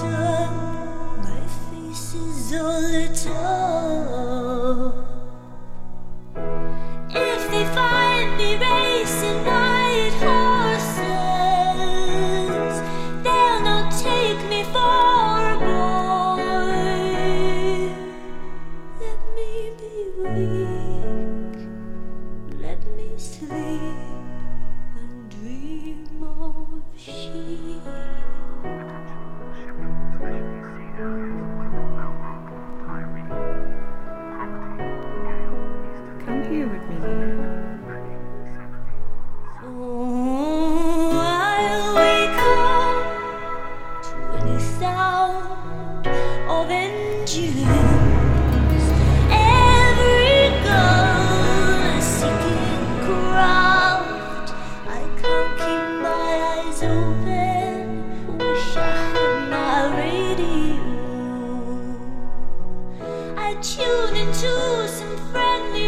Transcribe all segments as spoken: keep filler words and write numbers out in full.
sun, my face is all lit up. If they find me racing white horses, they'll not take me for a boy. Let me be weak, let me sleep and dream of sheep. Come here with me. Oh, I'll wake up to any sound of engines. Every gun a seeking craft. I can't keep my eyes open. Wish I had my radio. I tune into some friendly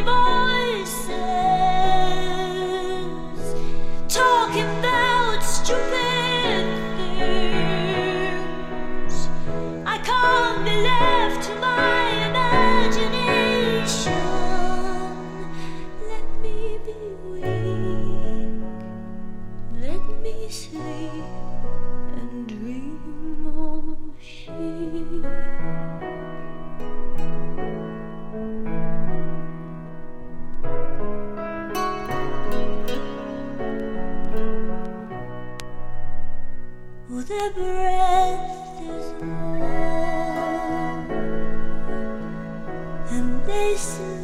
voices talking about stupid things. I can't be left to my imagination. Let me be weak, let me sleep and dream of sheep. Oh, their breath is warm, and they smell